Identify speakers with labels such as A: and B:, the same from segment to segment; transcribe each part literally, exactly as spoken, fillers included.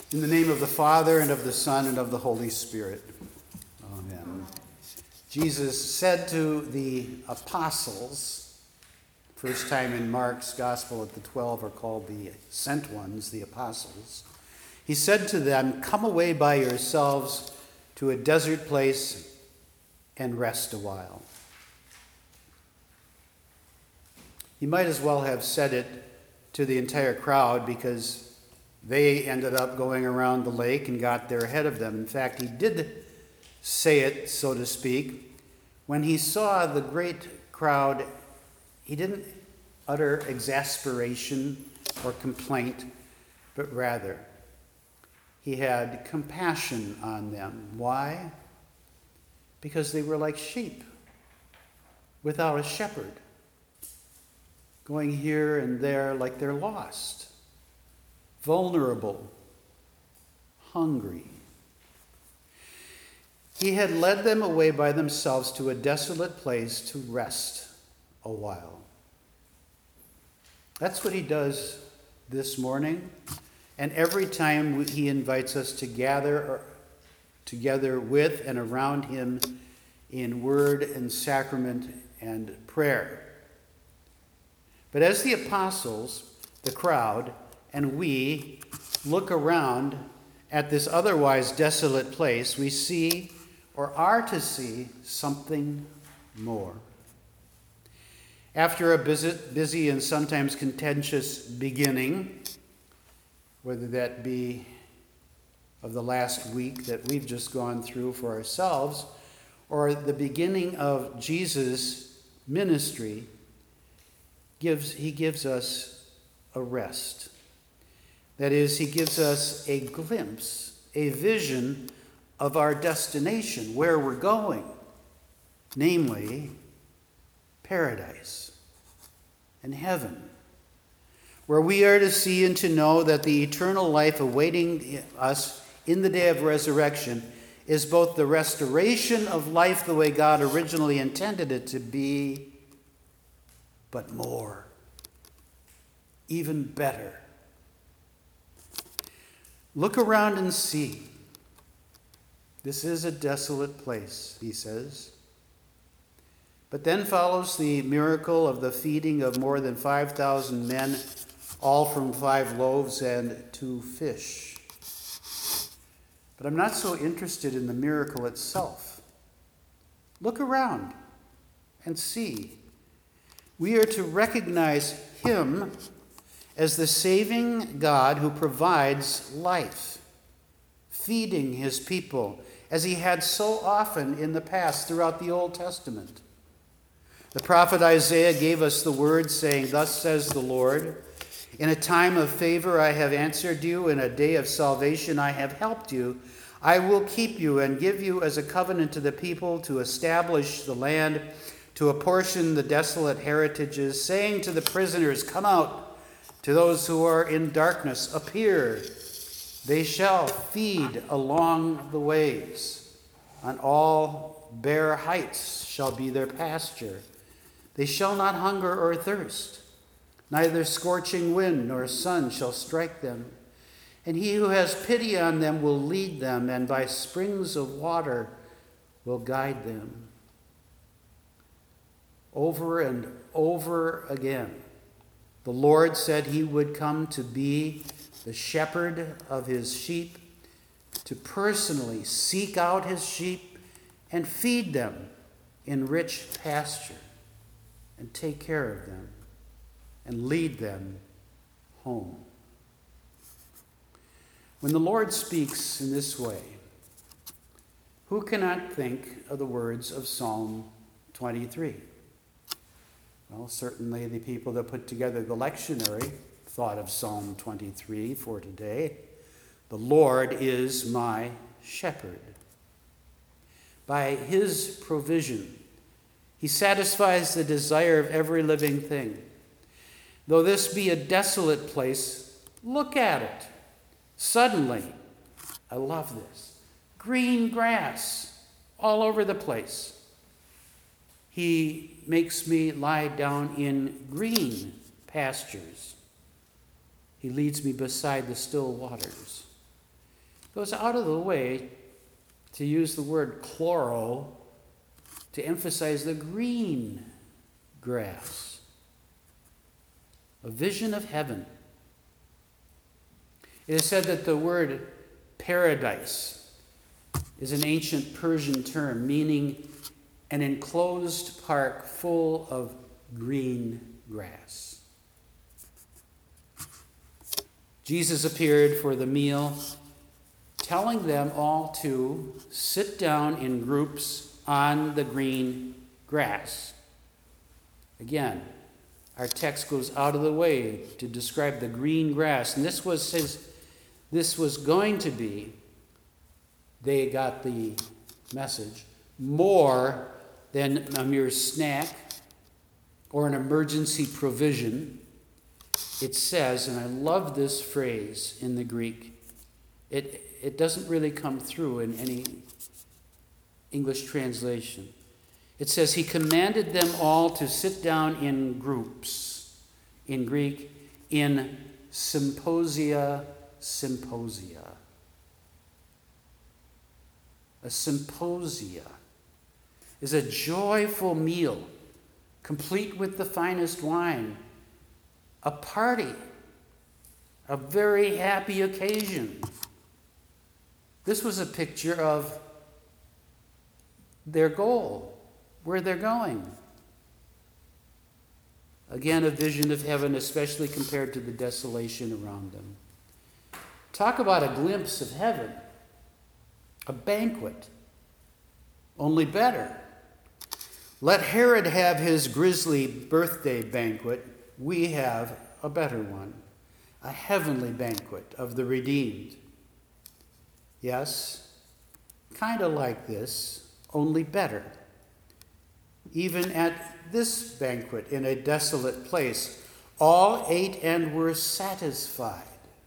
A: In the name of the Father, and of the Son, and of the Holy Spirit. Amen. Jesus said to the apostles, first time in Mark's gospel that the twelve are called the sent ones, the apostles. He said to them, "Come away by yourselves to a desert place and rest a while." He might as well have said it to the entire crowd, because they ended up going around the lake and got there ahead of them. In fact, he did say it, so to speak. When he saw the great crowd, he didn't utter exasperation or complaint, but rather he had compassion on them. Why? Because they were like sheep without a shepherd, going here and there like they're lost. Vulnerable, hungry. He had led them away by themselves to a desolate place to rest a while. That's what he does this morning, and every time he invites us to gather together with and around him in word and sacrament and prayer. But as the apostles, the crowd, and we look around at this otherwise desolate place, we see, or are to see, something more. After a busy, busy and sometimes contentious beginning, whether that be of the last week that we've just gone through for ourselves, or the beginning of Jesus' ministry, gives he gives us a rest. That is, he gives us a glimpse, a vision of our destination, where we're going, namely paradise and heaven, where we are to see and to know that the eternal life awaiting us in the day of resurrection is both the restoration of life the way God originally intended it to be, but more, even better. Look around and see. This is a desolate place, he says. But then follows the miracle of the feeding of more than five thousand men, all from five loaves and two fish. But I'm not so interested in the miracle itself. Look around and see. We are to recognize him as the saving God who provides life, feeding his people, as he had so often in the past throughout the Old Testament. The prophet Isaiah gave us the word, saying, "Thus says the Lord, in a time of favor I have answered you, in a day of salvation I have helped you. I will keep you and give you as a covenant to the people, to establish the land, to apportion the desolate heritages, saying to the prisoners, 'Come out,' to those who are in darkness, 'Appear.' They shall feed along the ways. On all bare heights shall be their pasture. They shall not hunger or thirst. Neither scorching wind nor sun shall strike them. And he who has pity on them will lead them, and by springs of water will guide them." Over and over again, the Lord said he would come to be the shepherd of his sheep, to personally seek out his sheep and feed them in rich pasture, and take care of them and lead them home. When the Lord speaks in this way, who cannot think of the words of Psalm twenty-three? Well, certainly the people that put together the lectionary thought of Psalm twenty-three for today. The Lord is my shepherd. By his provision, he satisfies the desire of every living thing. Though this be a desolate place, look at it. Suddenly, I love this, green grass all over the place. He makes me lie down in green pastures. He leads me beside the still waters. goes out of the way to use the word chloro to emphasize the green grass. A vision of heaven. It is said that the word paradise is an ancient Persian term meaning an enclosed park full of green grass. Jesus appeared for the meal, telling them all to sit down in groups on the green grass. Again, our text goes out of the way to describe the green grass. And this was his, this was going to be, they got the message, more than a mere snack or an emergency provision. It says, and I love this phrase in the Greek, it, it doesn't really come through in any English translation. It says, he commanded them all to sit down in groups, in Greek, in symposia, symposia. A symposia is a joyful meal, complete with the finest wine, a party, a very happy occasion. This was a picture of their goal, where they're going. Again, a vision of heaven, especially compared to the desolation around them. Talk about a glimpse of heaven, a banquet, only better. Let Herod have his grisly birthday banquet. We have a better one, a heavenly banquet of the redeemed. Yes, kind of like this, only better. Even at this banquet in a desolate place, all ate and were satisfied.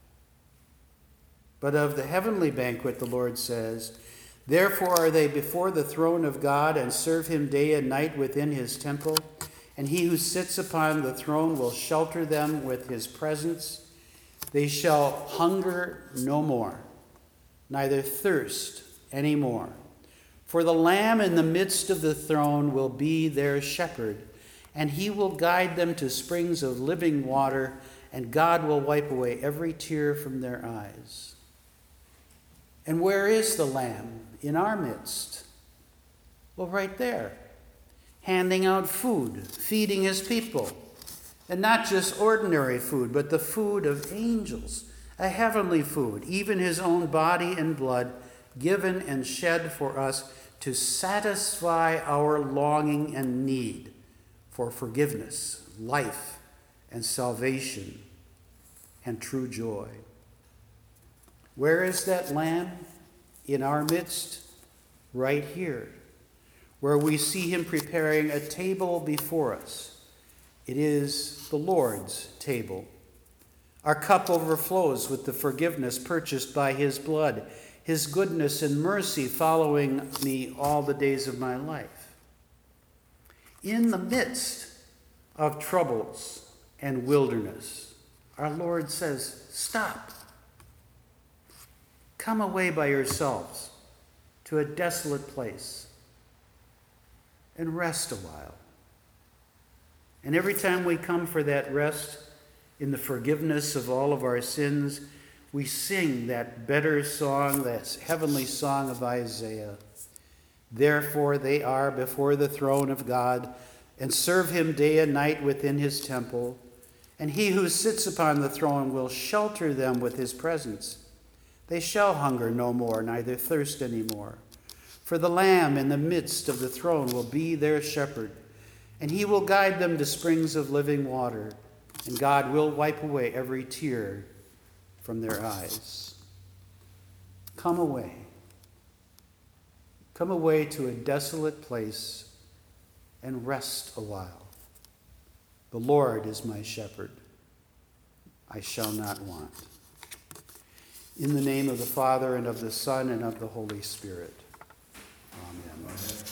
A: But of the heavenly banquet, the Lord says, therefore are they before the throne of God and serve him day and night within his temple. And he who sits upon the throne will shelter them with his presence. They shall hunger no more, neither thirst any more. For the Lamb in the midst of the throne will be their shepherd, and he will guide them to springs of living water, and God will wipe away every tear from their eyes. And where is the Lamb in our midst? Well, right there, handing out food, feeding his people. And not just ordinary food, but the food of angels, a heavenly food, even his own body and blood, given and shed for us to satisfy our longing and need for forgiveness, life, and salvation, and true joy. Where is that Lamb? In our midst, right here, where we see him preparing a table before us. It is the Lord's table. Our cup overflows with the forgiveness purchased by his blood, his goodness and mercy following me all the days of my life. In the midst of troubles and wilderness, our Lord says, stop. Come away by yourselves to a desolate place and rest a while. And every time we come for that rest in the forgiveness of all of our sins, we sing that better song, that heavenly song of Isaiah. Therefore they are before the throne of God and serve him day and night within his temple. And he who sits upon the throne will shelter them with his presence. They shall hunger no more, neither thirst any more. For the Lamb in the midst of the throne will be their shepherd, and he will guide them to springs of living water, and God will wipe away every tear from their eyes. Come away. Come away to a desolate place and rest a while. The Lord is my shepherd. I shall not want. In the name of the Father, and of the Son, and of the Holy Spirit. Amen.